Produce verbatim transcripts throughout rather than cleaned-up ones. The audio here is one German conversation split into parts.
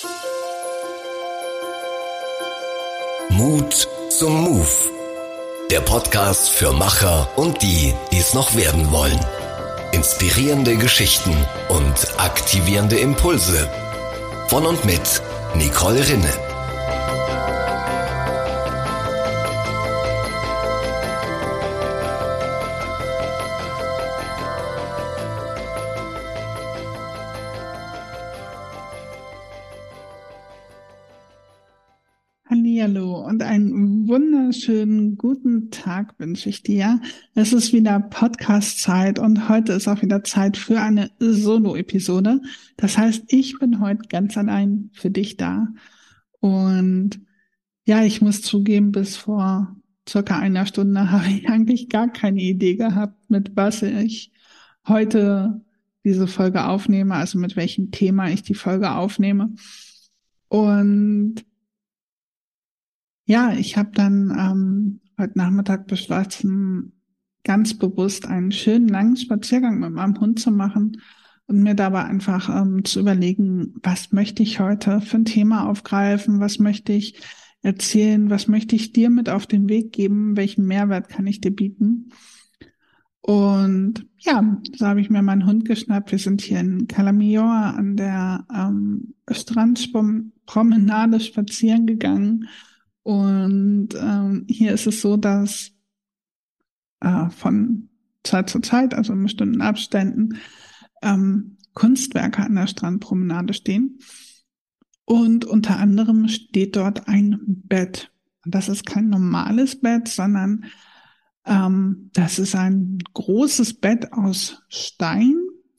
Mut zum Move. Der Podcast für Macher und die, die es noch werden wollen. Inspirierende Geschichten und aktivierende Impulse. Von und mit Nicole Rinne. Hallihallo und einen wunderschönen guten Tag wünsche ich dir. Es ist wieder Podcast-Zeit und heute ist auch wieder Zeit für eine Solo-Episode. Das heißt, ich bin heute ganz allein für dich da. Und ja, ich muss zugeben, bis vor circa einer Stunde habe ich eigentlich gar keine Idee gehabt, mit was ich heute diese Folge aufnehme, also mit welchem Thema ich die Folge aufnehme. Und ja, ich habe dann ähm, heute Nachmittag beschlossen, ganz bewusst einen schönen langen Spaziergang mit meinem Hund zu machen und mir dabei einfach ähm, zu überlegen, was möchte ich heute für ein Thema aufgreifen, was möchte ich erzählen, was möchte ich dir mit auf den Weg geben, welchen Mehrwert kann ich dir bieten. Und ja, so habe ich mir meinen Hund geschnappt. Wir sind hier in Cala Millor an der ähm, Strandpromenade spazieren gegangen. Und ähm, hier ist es so, dass äh, von Zeit zu Zeit, also in bestimmten Abständen, ähm, Kunstwerke an der Strandpromenade stehen. Und unter anderem steht dort ein Bett. Und das ist kein normales Bett, sondern ähm, das ist ein großes Bett aus Stein.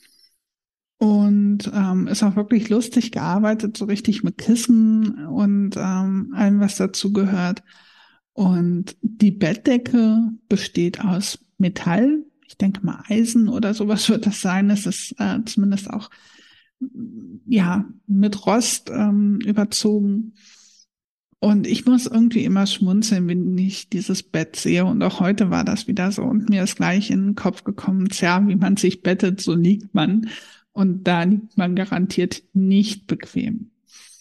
Und ähm, ist auch wirklich lustig gearbeitet, so richtig mit Kissen und ähm, allem, was dazu gehört. Und die Bettdecke besteht aus Metall. Ich denke mal Eisen oder sowas wird das sein. Es ist äh, zumindest auch ja mit Rost ähm, überzogen. Und ich muss irgendwie immer schmunzeln, wenn ich dieses Bett sehe. Und auch heute war das wieder so. Und mir ist gleich in den Kopf gekommen, tja, wie man sich bettet, so liegt man. Und da liegt man garantiert nicht bequem.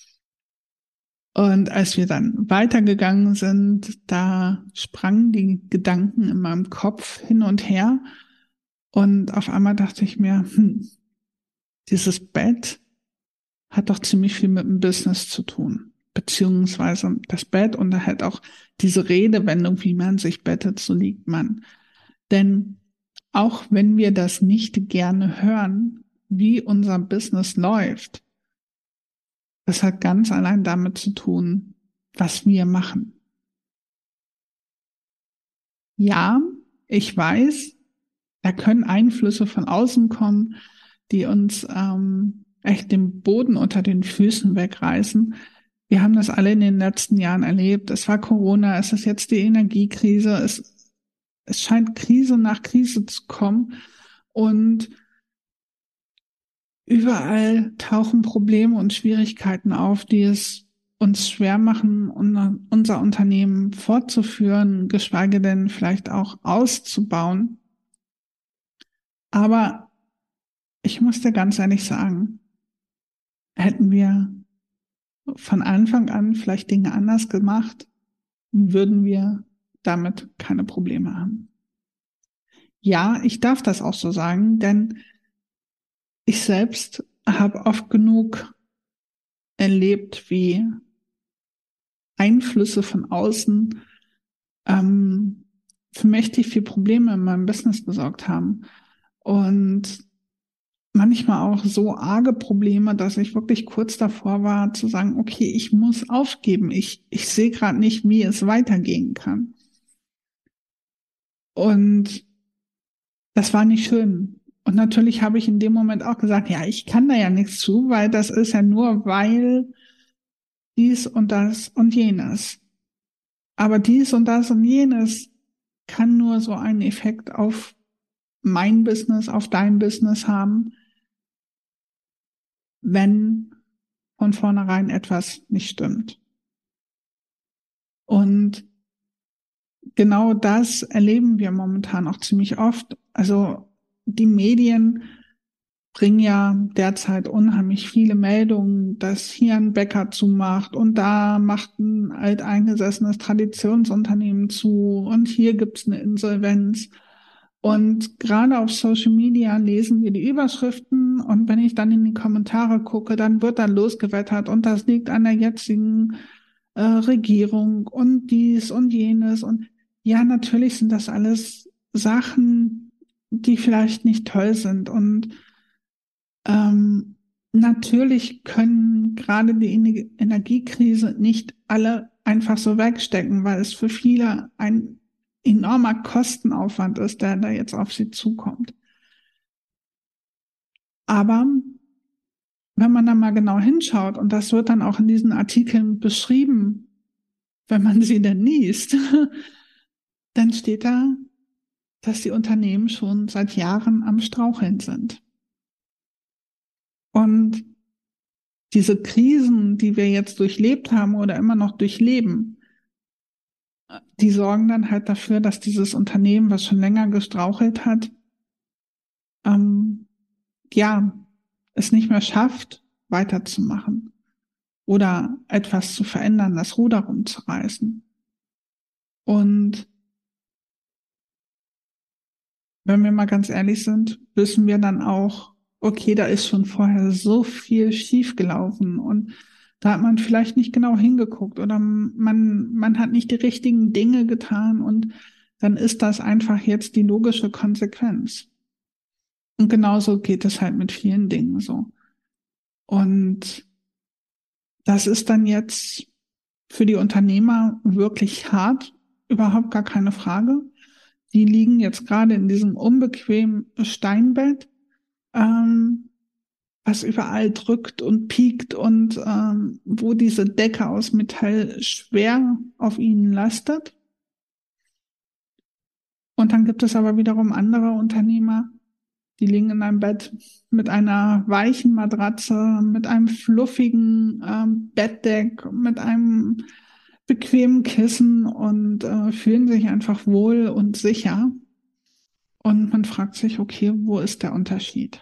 Und als wir dann weitergegangen sind, da sprangen die Gedanken in meinem Kopf hin und her. Und auf einmal dachte ich mir, hm, dieses Bett hat doch ziemlich viel mit dem Business zu tun. Beziehungsweise das Bett und da halt auch diese Redewendung, wie man sich bettet, so liegt man. Denn auch wenn wir das nicht gerne hören, wie unser Business läuft, das hat ganz allein damit zu tun, was wir machen. Ja, ich weiß, da können Einflüsse von außen kommen, die uns ähm, echt den Boden unter den Füßen wegreißen. Wir haben das alle in den letzten Jahren erlebt. Es war Corona, es ist jetzt die Energiekrise, es, es scheint Krise nach Krise zu kommen und überall tauchen Probleme und Schwierigkeiten auf, die es uns schwer machen, unser Unternehmen fortzuführen, geschweige denn vielleicht auch auszubauen. Aber ich muss dir ganz ehrlich sagen, hätten wir von Anfang an vielleicht Dinge anders gemacht, würden wir damit keine Probleme haben. Ja, ich darf das auch so sagen, denn ich selbst habe oft genug erlebt, wie Einflüsse von außen ähm, für mächtig viel Probleme in meinem Business gesorgt haben. Und manchmal auch so arge Probleme, dass ich wirklich kurz davor war zu sagen, okay, ich muss aufgeben. Ich, ich sehe gerade nicht, wie es weitergehen kann. Und das war nicht schön. Und natürlich habe ich in dem Moment auch gesagt, ja, ich kann da ja nichts zu, weil das ist ja nur, weil dies und das und jenes. Aber dies und das und jenes kann nur so einen Effekt auf mein Business, auf dein Business haben, wenn von vornherein etwas nicht stimmt. Und genau das erleben wir momentan auch ziemlich oft. Also die Medien kriegen ja derzeit unheimlich viele Meldungen, dass hier ein Bäcker zumacht und da macht ein alteingesessenes Traditionsunternehmen zu und hier gibt's eine Insolvenz. Und gerade auf Social Media lesen wir die Überschriften und wenn ich dann in die Kommentare gucke, dann wird dann losgewettert und das liegt an der jetzigen äh, Regierung und dies und jenes. Und ja, natürlich sind das alles Sachen, die vielleicht nicht toll sind. Und ähm, natürlich können gerade die Ener- Energiekrise nicht alle einfach so wegstecken, weil es für viele ein enormer Kostenaufwand ist, der da jetzt auf sie zukommt. Aber wenn man da mal genau hinschaut, und das wird dann auch in diesen Artikeln beschrieben, wenn man sie denn liest, dann steht da, dass die Unternehmen schon seit Jahren am Straucheln sind. Und diese Krisen, die wir jetzt durchlebt haben oder immer noch durchleben, die sorgen dann halt dafür, dass dieses Unternehmen, was schon länger gestrauchelt hat, ähm, ja, es nicht mehr schafft, weiterzumachen oder etwas zu verändern, das Ruder rumzureißen. Und wenn wir mal ganz ehrlich sind, wissen wir dann auch, okay, da ist schon vorher so viel schiefgelaufen und da hat man vielleicht nicht genau hingeguckt oder man, man hat nicht die richtigen Dinge getan und dann ist das einfach jetzt die logische Konsequenz. Und genauso geht es halt mit vielen Dingen so. Und das ist dann jetzt für die Unternehmer wirklich hart, überhaupt gar keine Frage. Die liegen jetzt gerade in diesem unbequemen Steinbett, ähm, was überall drückt und piekt und ähm, wo diese Decke aus Metall schwer auf ihnen lastet. Und dann gibt es aber wiederum andere Unternehmer, die liegen in einem Bett mit einer weichen Matratze, mit einem fluffigen ähm, Bettdeck, mit einem bequemen Kissen und äh, fühlen sich einfach wohl und sicher. Und man fragt sich, okay, wo ist der Unterschied?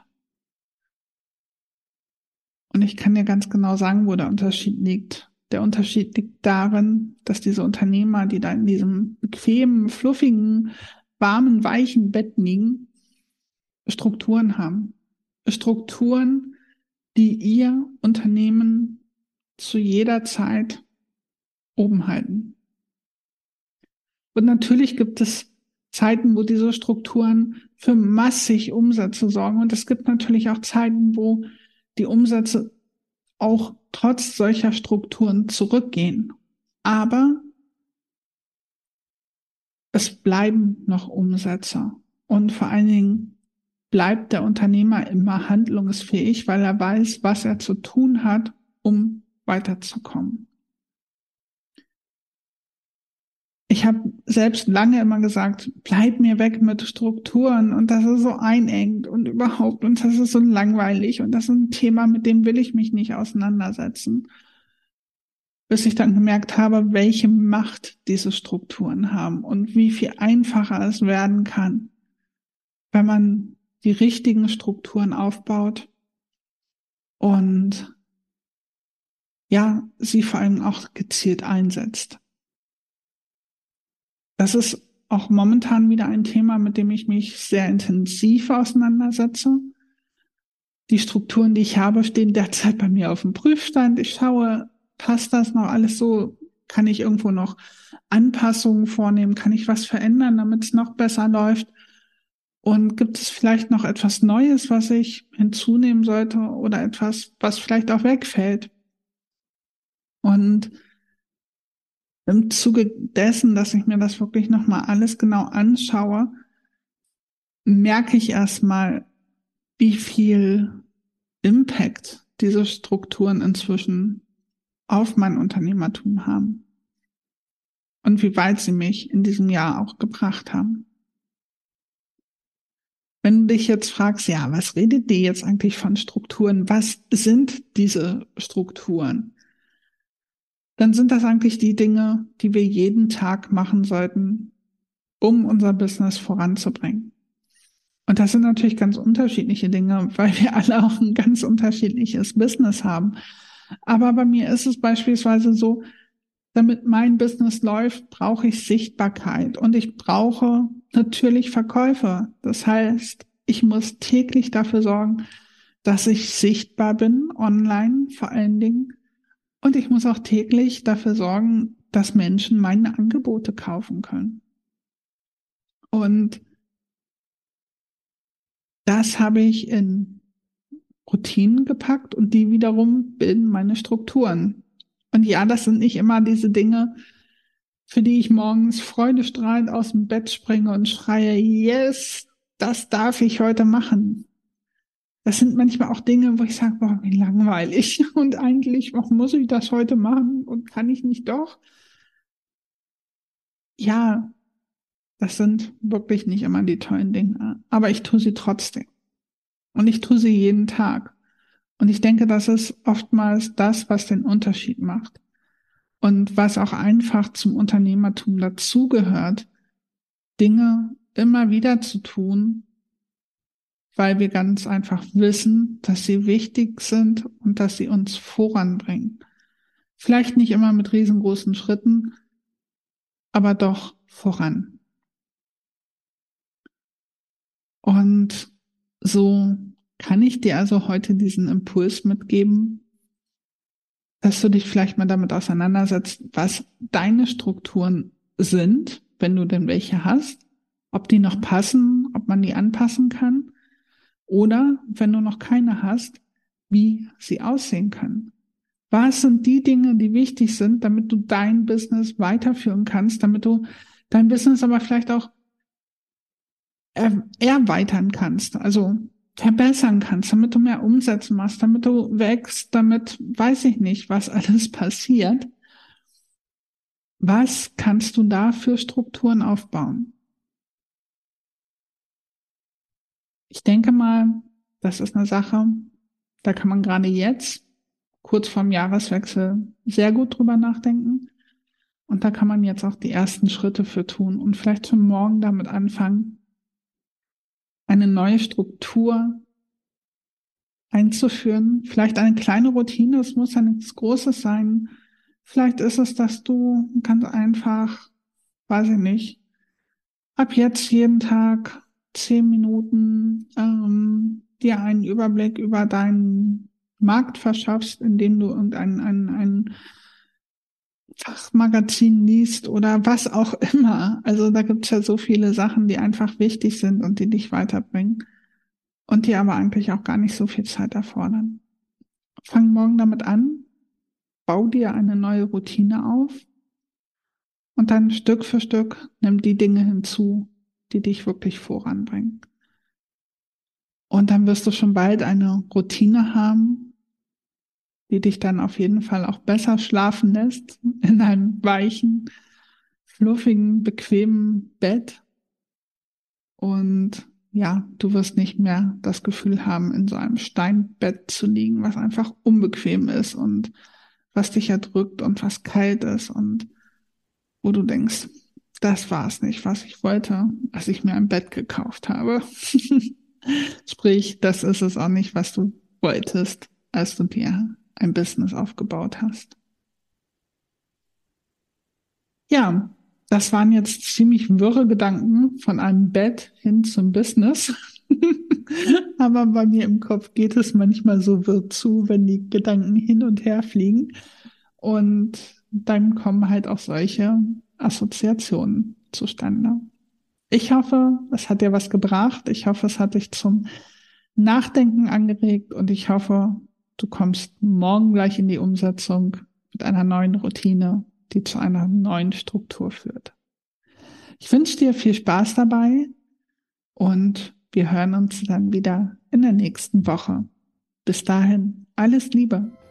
Und ich kann dir ganz genau sagen, wo der Unterschied liegt. Der Unterschied liegt darin, dass diese Unternehmer, die da in diesem bequemen, fluffigen, warmen, weichen Bett liegen, Strukturen haben. Strukturen, die ihr Unternehmen zu jeder Zeit oben halten. Und natürlich gibt es Zeiten, wo diese Strukturen für massig Umsätze sorgen. Und es gibt natürlich auch Zeiten, wo die Umsätze auch trotz solcher Strukturen zurückgehen. Aber es bleiben noch Umsätze. Und vor allen Dingen bleibt der Unternehmer immer handlungsfähig, weil er weiß, was er zu tun hat, um weiterzukommen. Ich habe selbst lange immer gesagt, bleib mir weg mit Strukturen und das ist so einengt und überhaupt und das ist so langweilig und das ist ein Thema, mit dem will ich mich nicht auseinandersetzen. Bis ich dann gemerkt habe, welche Macht diese Strukturen haben und wie viel einfacher es werden kann, wenn man die richtigen Strukturen aufbaut und ja, sie vor allem auch gezielt einsetzt. Das ist auch momentan wieder ein Thema, mit dem ich mich sehr intensiv auseinandersetze. Die Strukturen, die ich habe, stehen derzeit bei mir auf dem Prüfstand. Ich schaue, passt das noch alles so? Kann ich irgendwo noch Anpassungen vornehmen? Kann ich was verändern, damit es noch besser läuft? Und gibt es vielleicht noch etwas Neues, was ich hinzunehmen sollte oder etwas, was vielleicht auch wegfällt? Und im Zuge dessen, dass ich mir das wirklich nochmal alles genau anschaue, merke ich erstmal, wie viel Impact diese Strukturen inzwischen auf mein Unternehmertum haben und wie weit sie mich in diesem Jahr auch gebracht haben. Wenn du dich jetzt fragst, ja, was redet die jetzt eigentlich von Strukturen? Was sind diese Strukturen? Dann sind das eigentlich die Dinge, die wir jeden Tag machen sollten, um unser Business voranzubringen. Und das sind natürlich ganz unterschiedliche Dinge, weil wir alle auch ein ganz unterschiedliches Business haben. Aber bei mir ist es beispielsweise so, damit mein Business läuft, brauche ich Sichtbarkeit und ich brauche natürlich Verkäufe. Das heißt, ich muss täglich dafür sorgen, dass ich sichtbar bin, online vor allen Dingen. Und ich muss auch täglich dafür sorgen, dass Menschen meine Angebote kaufen können. Und das habe ich in Routinen gepackt und die wiederum bilden meine Strukturen. Und ja, das sind nicht immer diese Dinge, für die ich morgens freudestrahlend aus dem Bett springe und schreie, yes, das darf ich heute machen. Das sind manchmal auch Dinge, wo ich sage, boah, wie langweilig. Und eigentlich, warum muss ich das heute machen? Und kann ich nicht doch? Ja, das sind wirklich nicht immer die tollen Dinge. Aber ich tue sie trotzdem. Und ich tue sie jeden Tag. Und ich denke, das ist oftmals das, was den Unterschied macht. Und was auch einfach zum Unternehmertum dazugehört, Dinge immer wieder zu tun, weil wir ganz einfach wissen, dass sie wichtig sind und dass sie uns voranbringen. Vielleicht nicht immer mit riesengroßen Schritten, aber doch voran. Und so kann ich dir also heute diesen Impuls mitgeben, dass du dich vielleicht mal damit auseinandersetzt, was deine Strukturen sind, wenn du denn welche hast, ob die noch passen, ob man die anpassen kann oder, wenn du noch keine hast, wie sie aussehen können. Was sind die Dinge, die wichtig sind, damit du dein Business weiterführen kannst, damit du dein Business aber vielleicht auch er erweitern kannst, also verbessern kannst, damit du mehr Umsätze machst, damit du wächst, damit weiß ich nicht, was alles passiert. Was kannst du da für Strukturen aufbauen? Ich denke mal, das ist eine Sache, da kann man gerade jetzt, kurz vorm Jahreswechsel, sehr gut drüber nachdenken. Und da kann man jetzt auch die ersten Schritte für tun und vielleicht schon morgen damit anfangen, eine neue Struktur einzuführen. Vielleicht eine kleine Routine, es muss ja nichts Großes sein. Vielleicht ist es, dass du ganz einfach, weiß ich nicht, ab jetzt jeden Tag zehn Minuten ähm, dir einen Überblick über deinen Markt verschaffst, indem du irgendein ein, ein Fachmagazin liest oder was auch immer. Also da gibt's ja so viele Sachen, die einfach wichtig sind und die dich weiterbringen und die aber eigentlich auch gar nicht so viel Zeit erfordern. Fang morgen damit an, bau dir eine neue Routine auf und dann Stück für Stück nimm die Dinge hinzu, die dich wirklich voranbringen. Und dann wirst du schon bald eine Routine haben, die dich dann auf jeden Fall auch besser schlafen lässt, in einem weichen, fluffigen, bequemen Bett. Und ja, du wirst nicht mehr das Gefühl haben, in so einem Steinbett zu liegen, was einfach unbequem ist und was dich erdrückt und was kalt ist und wo du denkst, das war es nicht, was ich wollte, als ich mir ein Bett gekauft habe. Sprich, das ist es auch nicht, was du wolltest, als du dir ein Business aufgebaut hast. Ja, das waren jetzt ziemlich wirre Gedanken von einem Bett hin zum Business. Aber bei mir im Kopf geht es manchmal so wirr zu, wenn die Gedanken hin und her fliegen. Und dann kommen halt auch solche Assoziationen zustande. Ich hoffe, es hat dir was gebracht. Ich hoffe, es hat dich zum Nachdenken angeregt und ich hoffe, du kommst morgen gleich in die Umsetzung mit einer neuen Routine, die zu einer neuen Struktur führt. Ich wünsche dir viel Spaß dabei und wir hören uns dann wieder in der nächsten Woche. Bis dahin, alles Liebe.